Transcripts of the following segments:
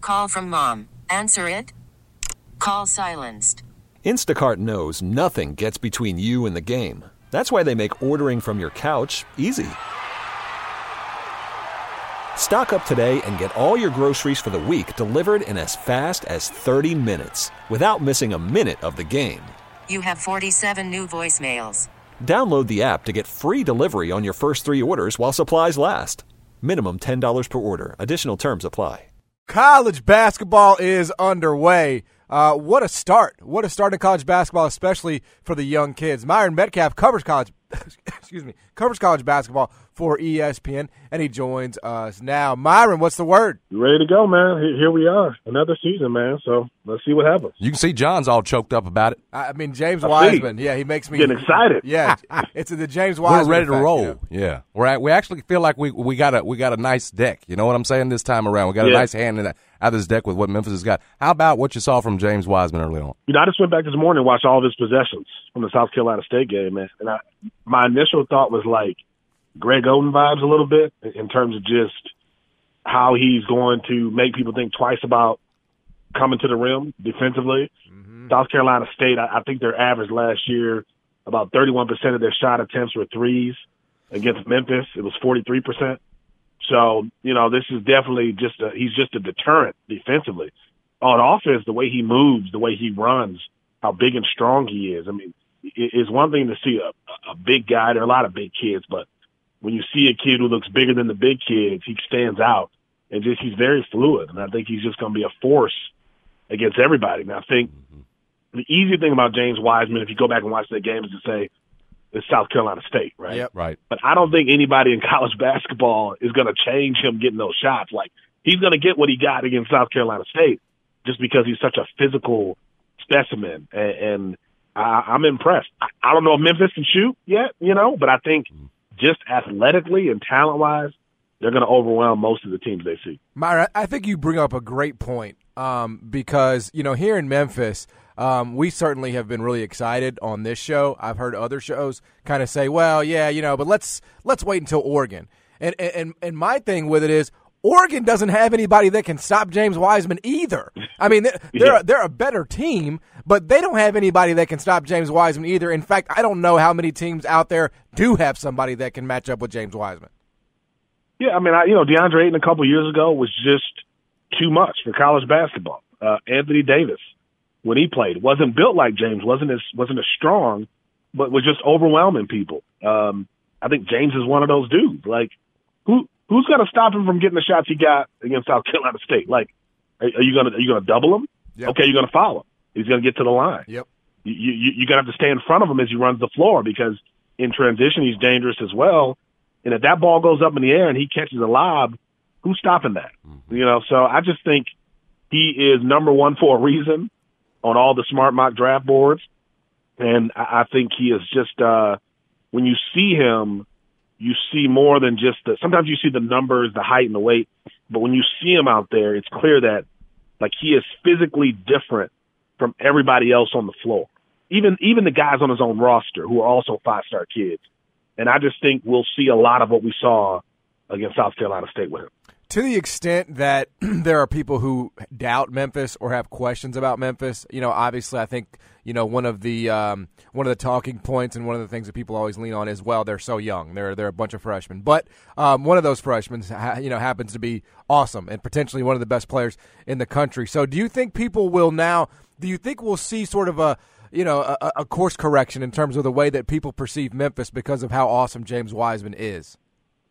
Call from mom. Answer it. Call silenced. Instacart knows nothing gets between you and the game. That's why they make ordering from your couch easy. Stock up today and get all your groceries for the week delivered in as fast as 30 minutes without missing a minute of the game. You have 47 new voicemails. Download the app to get free delivery on your first 3 orders while supplies last. Minimum $10 per order. Additional terms apply. College basketball is underway. What a start. What a start in college basketball, especially for the young kids. Myron Metcalf covers college basketball for ESPN, and he joins us now. Myron, what's the word? Ready to go, man. Here we are. Another season, man. So let's see what happens. You can see John's all choked up about it. I mean, James Wiseman. Yeah, he makes me getting excited. Yeah, it's the James Wiseman. We're ready to effect, roll. you know? Yeah, we actually feel like we got a nice deck. You know what I'm saying? This time around, we got a nice hand in out of this deck with what Memphis has got. How about what you saw from James Wiseman early on? I just went back this morning and watched all of his possessions from the South Carolina State game, man. And my initial thought was like Greg Oden vibes a little bit in terms of just how he's going to make people think twice about coming to the rim defensively. Mm-hmm. South Carolina State, I think their average last year, about 31% of their shot attempts were threes. Against Memphis, it was 43%. So, this is definitely he's just a deterrent defensively. On offense, the way he moves, the way he runs, how big and strong he is. I mean, it's one thing to see a big guy. There are a lot of big kids, but when you see a kid who looks bigger than the big kids, he stands out. And he's very fluid. And I think he's just going to be a force against everybody. And I think the easy thing about James Wiseman, if you go back and watch that game, is to say, it's South Carolina State, right? Yep. Right. But I don't think anybody in college basketball is going to change him getting those shots. Like, he's going to get what he got against South Carolina State just because he's such a physical specimen. And I'm impressed. I don't know if Memphis can shoot yet, but I think just athletically and talent-wise, they're going to overwhelm most of the teams they see. Myra, I think you bring up a great point because, here in Memphis – we certainly have been really excited on this show. I've heard other shows kind of say, well, yeah, but let's wait until Oregon. And my thing with it is Oregon doesn't have anybody that can stop James Wiseman either. I mean, they're a better team, but they don't have anybody that can stop James Wiseman either. In fact, I don't know how many teams out there do have somebody that can match up with James Wiseman. Yeah, I mean, DeAndre Ayton a couple years ago was just too much for college basketball. Anthony Davis, when he played, wasn't built like James, wasn't as strong, but was just overwhelming people. I think James is one of those dudes. Like, who's going to stop him from getting the shots he got against South Carolina State? Like, are you going to double him? Yep. Okay, you're going to foul him. He's going to get to the line. Yep. You're going to have to stay in front of him as he runs the floor because in transition he's dangerous as well. And if that ball goes up in the air and he catches a lob, who's stopping that? Mm-hmm. So I just think he is number one for a reason on all the smart mock draft boards. And I think he is just, when you see him, you see more than just sometimes you see the numbers, the height and the weight, but when you see him out there, it's clear that like he is physically different from everybody else on the floor. Even the guys on his own roster who are also 5-star kids. And I just think we'll see a lot of what we saw against South Carolina State with him. To the extent that there are people who doubt Memphis or have questions about Memphis, obviously I think, one of the talking points and one of the things that people always lean on is, well, they're so young. They're a bunch of freshmen. But one of those freshmen, happens to be awesome and potentially one of the best players in the country. So do you think we'll see sort of a course correction in terms of the way that people perceive Memphis because of how awesome James Wiseman is?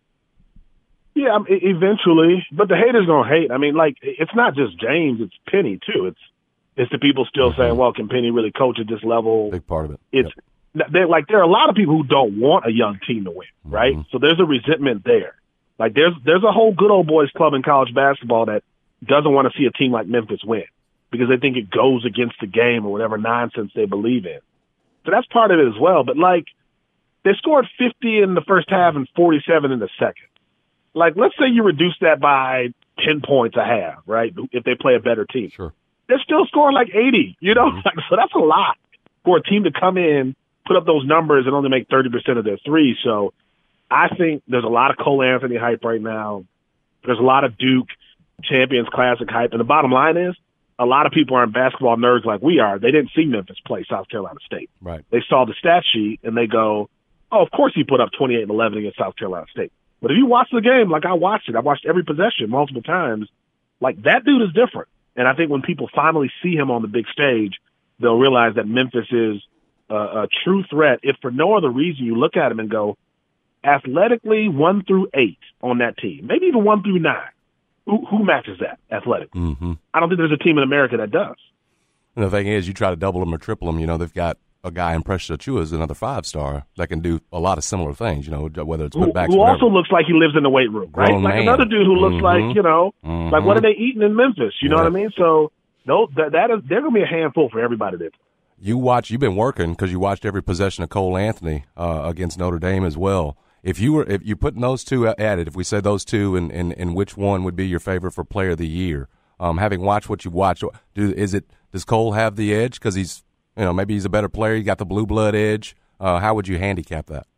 Yeah, eventually, but the haters gonna hate. I mean, like, it's not just James; it's Penny too. It's the people still saying, "Well, can Penny really coach at this level?" Big part of it. It's there are a lot of people who don't want a young team to win, right? Mm-hmm. So there's a resentment there. Like there's a whole good old boys club in college basketball that doesn't want to see a team like Memphis win because they think it goes against the game or whatever nonsense they believe in. So that's part of it as well. But like, they scored 50 in the first half and 47 in the second. Like, let's say you reduce that by 10 points a half, right? If they play a better team. Sure. They're still scoring like 80, so that's a lot for a team to come in, put up those numbers and only make 30% of their threes. So I think there's a lot of Cole Anthony hype right now. There's a lot of Duke. Champions Classic hype. And the bottom line is, a lot of people aren't basketball nerds like we are. They didn't see Memphis play South Carolina State. Right. They saw the stat sheet, and they go, oh, of course he put up 28 and 11 against South Carolina State. But if you watch the game like I watched it, I watched every possession multiple times, like that dude is different. And I think when people finally see him on the big stage, they'll realize that Memphis is a true threat. If for no other reason, you look at him and go, athletically 1 through 8 on that team, maybe even 1 through 9. Who matches that athletically? Mm-hmm. I don't think there's a team in America that does. And the thing is, you try to double them or triple them. They've got a guy in Precious Achiuwa is another 5-star that can do a lot of similar things. Whether it's putbacks, who also looks like he lives in the weight room, right? Grown like man. Another dude who looks like like what are they eating in Memphis? You know what I mean? So no, they're gonna be a handful for everybody there. You've been working because you watched every possession of Cole Anthony against Notre Dame as well. If you're putting those two at it, if we say those two, and which one would be your favorite for Player of the Year? Having watched what you watched, does Cole have the edge because he's maybe he's a better player? He got the blue blood edge. How would you handicap that?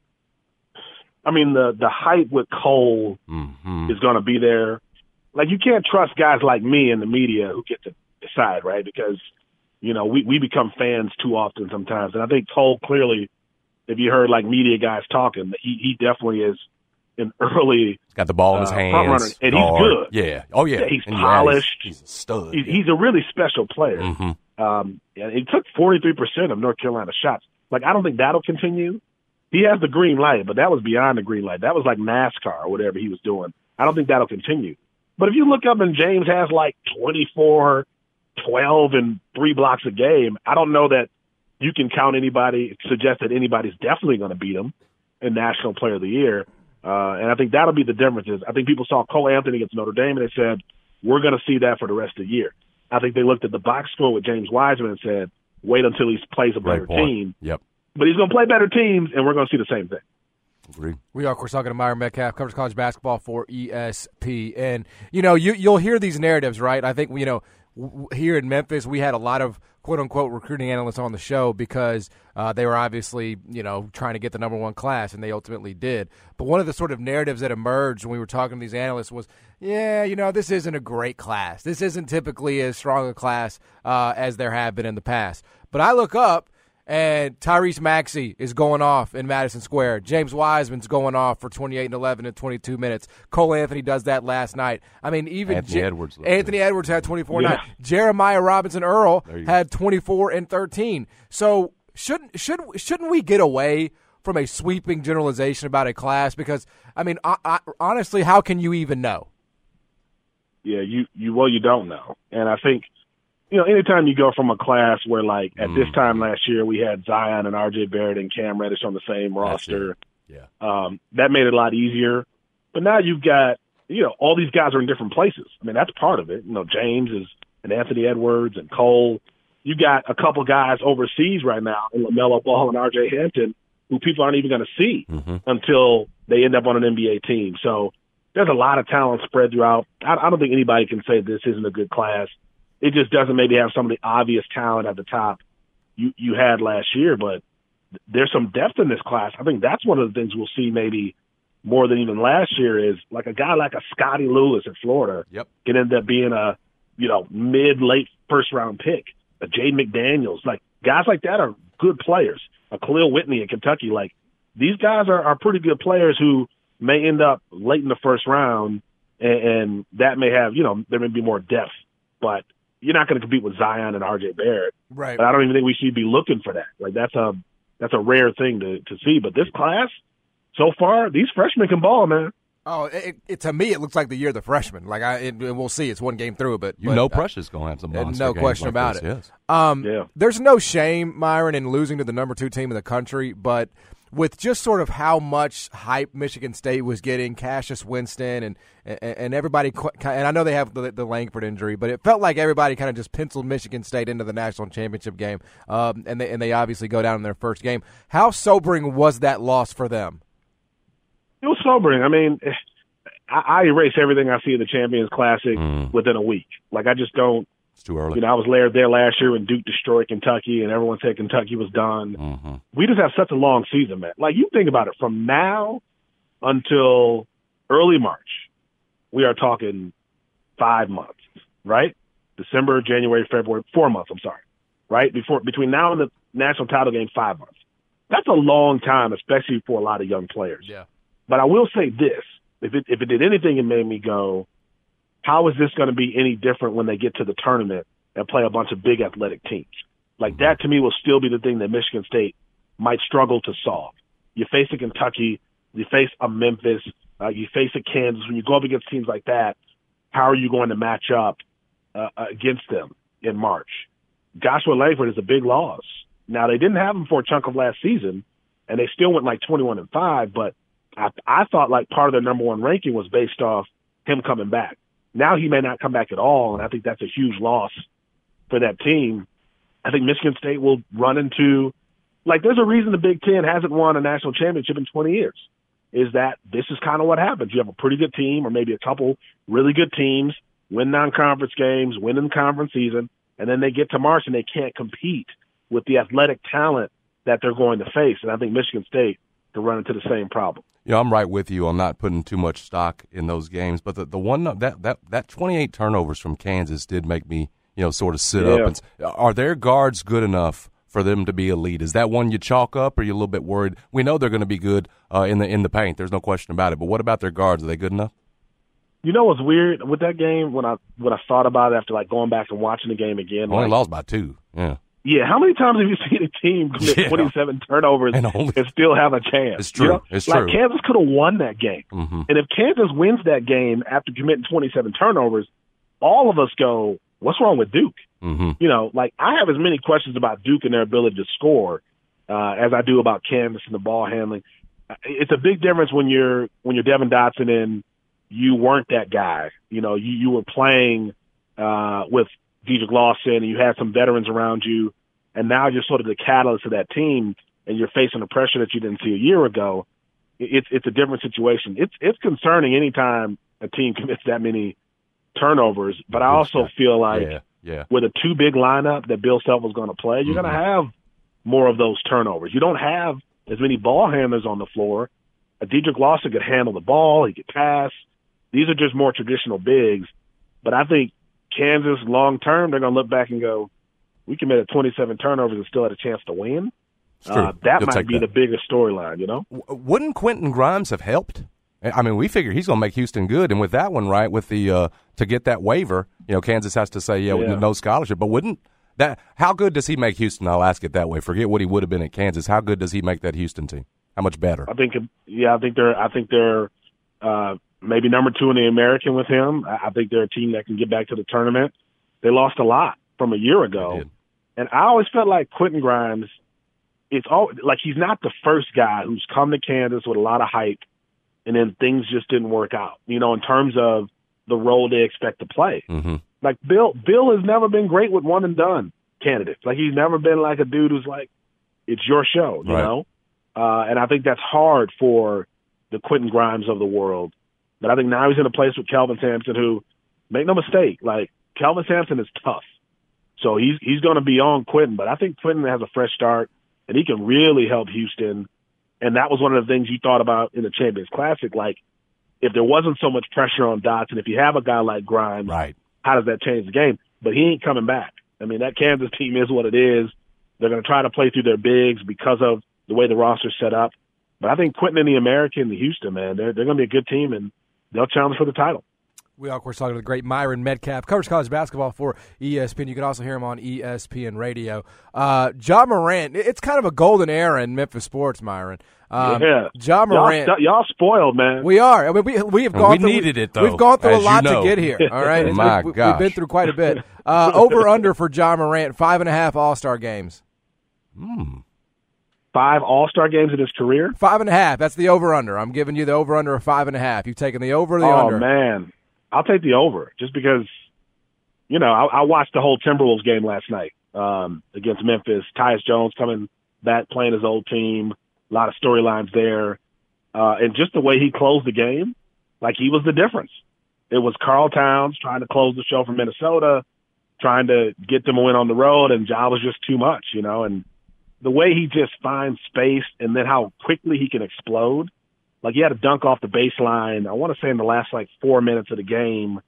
I mean, the hype with Cole is going to be there. Like you can't trust guys like me in the media who get to decide, right? Because we become fans too often sometimes, and I think Cole clearly. If you heard like media guys talking, he definitely is an early. He's got the ball in his hands, front runner, and he's good. Yeah, oh yeah, he's polished. He's a stud. He's a really special player. And he took 43% of North Carolina shots. Like I don't think that'll continue. He has the green light, but that was beyond the green light. That was like NASCAR or whatever he was doing. I don't think that'll continue. But if you look up and James has like 24, 12, and 3 blocks a game, I don't know that. You can count anybody, suggest that anybody's definitely going to beat him in National Player of the Year. And I think that'll be the differences. I think people saw Cole Anthony against Notre Dame and they said, we're going to see that for the rest of the year. I think they looked at the box score with James Wiseman and said, wait until he plays a better team. Yep. But he's going to play better teams, and we're going to see the same thing. Agreed. We are, of course, talking to Myron Metcalf, covers college basketball for ESPN. And, you'll hear these narratives, right? I think, here in Memphis, we had a lot of quote-unquote recruiting analysts on the show because they were obviously, trying to get the number 1 class, and they ultimately did. But one of the sort of narratives that emerged when we were talking to these analysts was, this isn't a great class. This isn't typically as strong a class as there have been in the past. But I look up, and Tyrese Maxey is going off in Madison Square. James Wiseman's going off for 28 and 11 in 22 minutes. Cole Anthony does that last night. I mean, even Anthony Edwards had 24 9. Jeremiah Robinson Earl had 24 and 13. So shouldn't we get away from a sweeping generalization about a class? Because I mean, honestly, how can you even know? Yeah, you don't know, and I think. Anytime you go from a class where, like, at this time last year we had Zion and R.J. Barrett and Cam Reddish on the same roster, that made it a lot easier. But now you've got, all these guys are in different places. I mean, that's part of it. James and Anthony Edwards and Cole. You got a couple guys overseas right now in LaMelo Ball and R.J. Hampton who people aren't even going to see until they end up on an NBA team. So there's a lot of talent spread throughout. I don't think anybody can say this isn't a good class. It just doesn't maybe have some of the obvious talent at the top you had last year, but there's some depth in this class. I think that's one of the things we'll see maybe more than even last year is like a guy like a Scotty Lewis at Florida can end up being a, mid-late first-round pick, a Jaden McDaniels. Like, guys like that are good players. A Khalil Whitney at Kentucky. Like, these guys are pretty good players who may end up late in the first round, and that may have, there may be more depth. But you're not going to compete with Zion and R.J. Barrett. Right. But I don't even think we should be looking for that. Like, that's a rare thing to see. But this class, so far, these freshmen can ball, man. Oh, to me, it looks like the year of the freshman. Like, we'll see. It's one game through, but Precious going to have some monster no games question like about this, it. Yes. There's no shame, Myron, in losing to the number 2 team in the country, but with just sort of how much hype Michigan State was getting, Cassius Winston and everybody, and I know they have the Langford injury, but it felt like everybody kind of just penciled Michigan State into the national championship game, and they obviously go down in their first game. How sobering was that loss for them? It was sobering. I mean, I erase everything I see in the Champions Classic within a week. Like, I just don't. It's too early. I was there last year when Duke destroyed Kentucky, and everyone said Kentucky was done. We just have such a long season, man. Like, you think about it, from now until early March, we are talking 5 months, right? December, January, February, 4 months, I'm sorry, right? Between now and the national title game, 5 months. That's a long time, especially for a lot of young players. Yeah. But I will say this. If it did anything, it made me go, how is this going to be any different when they get to the tournament and play a bunch of big athletic teams? Like that to me will still be the thing that Michigan State might struggle to solve. You face a Kentucky, you face a Memphis, you face a Kansas. When you go up against teams like that, how are you going to match up against them in March? Joshua Langford is a big loss. Now, they didn't have him for a chunk of last season, and they still went like 21-5, but I thought like part of their number one ranking was based off him coming back. Now he may not come back at all, and I think that's a huge loss for that team. I think Michigan State will run into – like there's a reason the Big Ten hasn't won a national championship in 20 years, is that this is kind of what happens. You have a pretty good team or maybe a couple really good teams, win non-conference games, win in the conference season, and then they get to March and they can't compete with the athletic talent that they're going to face. And I think Michigan State could run into the same problem. Yeah, I'm right with you on not putting too much stock in those games. But the one that 28 turnovers from Kansas did make me, sort of sit up. And are their guards good enough for them to be elite? Is that one you chalk up, or are you a little bit worried? We know they're going to be good in the paint. There's no question about it. But what about their guards? Are they good enough? You know what's weird with that game? When I thought about it after like going back and watching the game again, only lost by 2. Yeah. Yeah, how many times have you seen a team commit 27 turnovers and still have a chance? It's true. It's true. Like Kansas could have won that game. Mm-hmm. And if Kansas wins that game after committing 27 turnovers, all of us go, what's wrong with Duke? Mm-hmm. Like I have as many questions about Duke and their ability to score as I do about Kansas and the ball handling. It's a big difference when you're Devin Dotson and you weren't that guy. You were playing with Dedrick Lawson, and you had some veterans around you, and now you're sort of the catalyst of that team, and you're facing the pressure that you didn't see a year ago. It's a different situation. It's concerning anytime a team commits that many turnovers, but I also feel like with a too big lineup that Bill Self was going to play, you're going to have more of those turnovers. You don't have as many ball handlers on the floor. Dedrick Lawson could handle the ball. He could pass. These are just more traditional bigs, but I think Kansas, long-term, they're going to look back and go, we committed 27 turnovers and still had a chance to win. That might be the bigger storyline, Wouldn't Quentin Grimes have helped? I mean, we figure he's going to make Houston good, and with that one, right, with the to get that waiver, Kansas has to say, with no scholarship. But wouldn't that? How good does he make Houston? I'll ask it that way. Forget what he would have been at Kansas. How good does he make that Houston team? How much better? I think they're maybe number 2 in the American with him. I think they're a team that can get back to the tournament. They lost a lot from a year ago. And I always felt like Quentin Grimes, it's all like he's not the first guy who's come to Kansas with a lot of hype and then things just didn't work out, in terms of the role they expect to play. Mm-hmm. Like Bill has never been great with one and done candidates. Like he's never been like a dude who's like, it's your show, you know? And I think that's hard for the Quentin Grimes of the world. But I think now he's in a place with Kelvin Sampson, who, make no mistake, like Kelvin Sampson is tough. So he's going to be on Quentin, but I think Quentin has a fresh start, and he can really help Houston. And that was one of the things you thought about in the Champions Classic. Like, if there wasn't so much pressure on Dotson, if you have a guy like Grimes, how does that change the game? But he ain't coming back. I mean, that Kansas team is what it is. They're going to try to play through their bigs because of the way the roster's set up. But I think Quentin and the American, the Houston, man, they're going to be a good team, and they'll challenge for the title. We are, of course, talking to the great Myron Metcalf, covers college basketball for ESPN. You can also hear him on ESPN Radio. Ja Morant, it's kind of a golden era in Memphis sports, Myron. Ja Morant, y'all spoiled, man. We are. I mean, we have gone. We needed it though. We've gone through a lot to get here. All right, we've been through quite a bit. Over under for Ja Morant, 5.5 All-Star games. 5 All-Star games in his career. 5.5. That's the over under. I'm giving you the over under of 5.5. You've taken the over or the under? Oh man. I'll take the over just because, I watched the whole Timberwolves game last night against Memphis. Tyus Jones coming back, playing his old team, a lot of storylines there. And just the way he closed the game, like he was the difference. It was Karl Towns trying to close the show from Minnesota, trying to get them a win on the road, and Ja was just too much, and the way he just finds space and then how quickly he can explode. Like, he had a dunk off the baseline, I want to say in the last, 4 minutes of the game,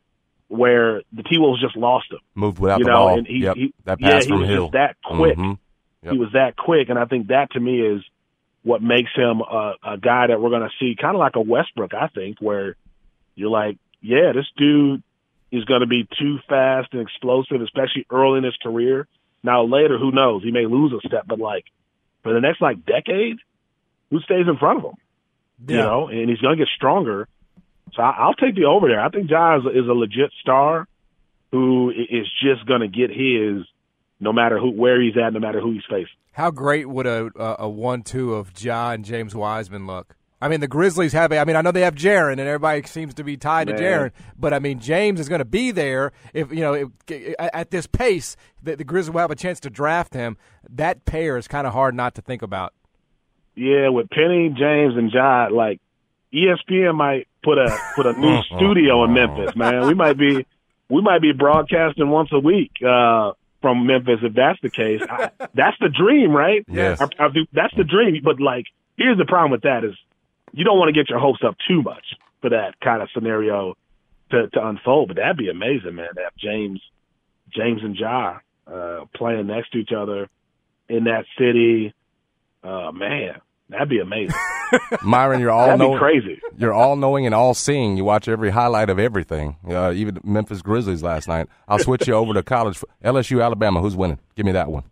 where the T-Wolves just lost him. Moved without the ball. And that pass from he was Hill. just that quick. Mm-hmm. Yep. He was that quick, and I think that to me is what makes him a guy that we're going to see kind of like a Westbrook, I think, where you're like, yeah, this dude is going to be too fast and explosive, especially early in his career. Now later, who knows? He may lose a step, but like for the next like decade, who stays in front of him? Yeah. You know, and he's going to get stronger. So I'll take the over there. I think Ja is a legit star who is just going to get his no matter where he's at, no matter who he's facing. How great would a 1-2 of Ja and James Wiseman look? I mean, the Grizzlies have I know they have Jaren, and everybody seems to be tied to Jaren, but I mean, James is going to be there at this pace that the Grizzlies will have a chance to draft him. That pair is kind of hard not to think about. Yeah, with Penny, James, and Ja, like ESPN might put a new studio in Memphis, man. We might be broadcasting once a week from Memphis if that's the case. That's the dream, right? Yes. That's the dream. But like, here's the problem with that is you don't want to get your hopes up too much for that kind of scenario to unfold. But that'd be amazing, man. To have James and Ja playing next to each other in that city. Man, that'd be amazing. Myron, you're all that'd knowing. Be crazy. You're all knowing and all seeing. You watch every highlight of everything. Even Memphis Grizzlies last night. I'll switch you over to college. LSU, Alabama. Who's winning? Give me that one.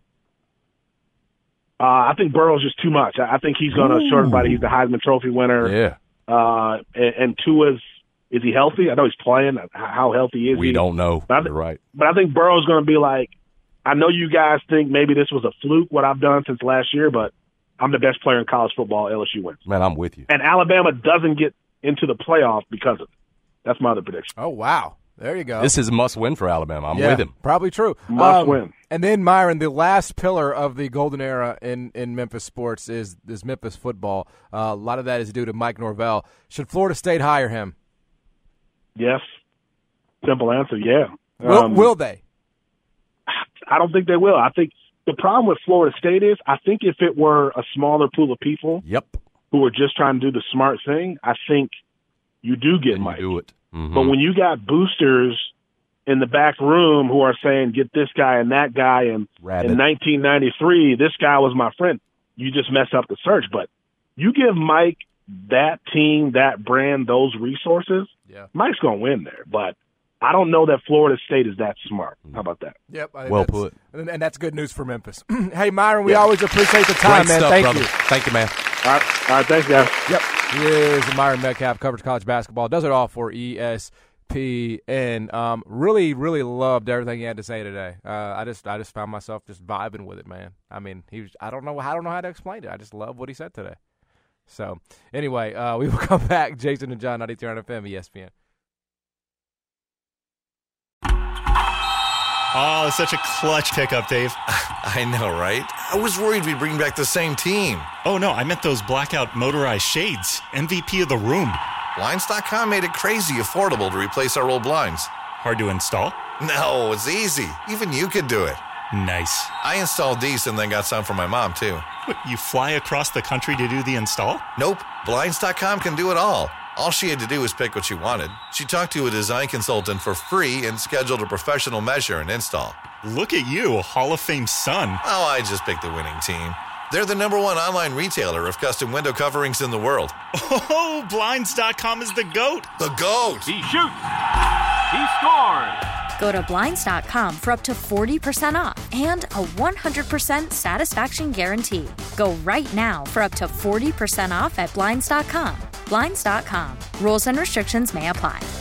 I think Burrow's just too much. I think he's going to short everybody. He's the Heisman Trophy winner. Yeah. And Tua's, is he healthy? I know he's playing. How healthy is he? We don't know. You're right. But I think Burrow's going to be like, I know you guys think maybe this was a fluke, what I've done since last year, but I'm the best player in college football. LSU wins. Man, I'm with you. And Alabama doesn't get into the playoff because of it. That's my other prediction. Oh, wow. There you go. This is a must-win for Alabama. I'm with him. Probably true. Must win. And then, Myron, the last pillar of the golden era in Memphis sports is Memphis football. A lot of that is due to Mike Norvell. Should Florida State hire him? Yes. Simple answer, yeah. Will they? I don't think they will. I think the problem with Florida State is I think if it were a smaller pool of people who were just trying to do the smart thing, I think you do get Mike. You do it. Mm-hmm. But when you got boosters in the back room who are saying, get this guy and that guy, and in 1993, this guy was my friend, you just mess up the search. But you give Mike that team, that brand, those resources, Mike's going to win there. But I don't know that Florida State is that smart. How about that? Yep. Well put. And that's good news for Memphis. Hey, Myron, we always appreciate the time, Great man. stuff, Thank brother. you. Thank you, man. All right, thanks, guys. Yep. He is Myron Metcalf, covers college basketball, does it all for ESPN. Really, really loved everything he had to say today. I just found myself just vibing with it, man. I mean, I don't know how to explain it. I just love what he said today. So, anyway, we will come back. Jason and John, 92.9 FM, ESPN. Oh, it's such a clutch pickup, Dave. I know, right? I was worried we'd bring back the same team. Oh, no, I meant those blackout motorized shades. MVP of the room. Blinds.com made it crazy affordable to replace our old blinds. Hard to install? No, it's easy. Even you could do it. Nice. I installed these and then got some for my mom, too. What, you fly across the country to do the install? Nope. Blinds.com can do it all. All she had to do was pick what she wanted. She talked to a design consultant for free and scheduled a professional measure and install. Look at you, a Hall of Fame son. Oh, I just picked the winning team. They're the #1 online retailer of custom window coverings in the world. Oh, Blinds.com is the GOAT. The GOAT! He shoots. He scores. Go to Blinds.com for up to 40% off and a 100% satisfaction guarantee. Go right now for up to 40% off at Blinds.com. Blinds.com. Rules and restrictions may apply.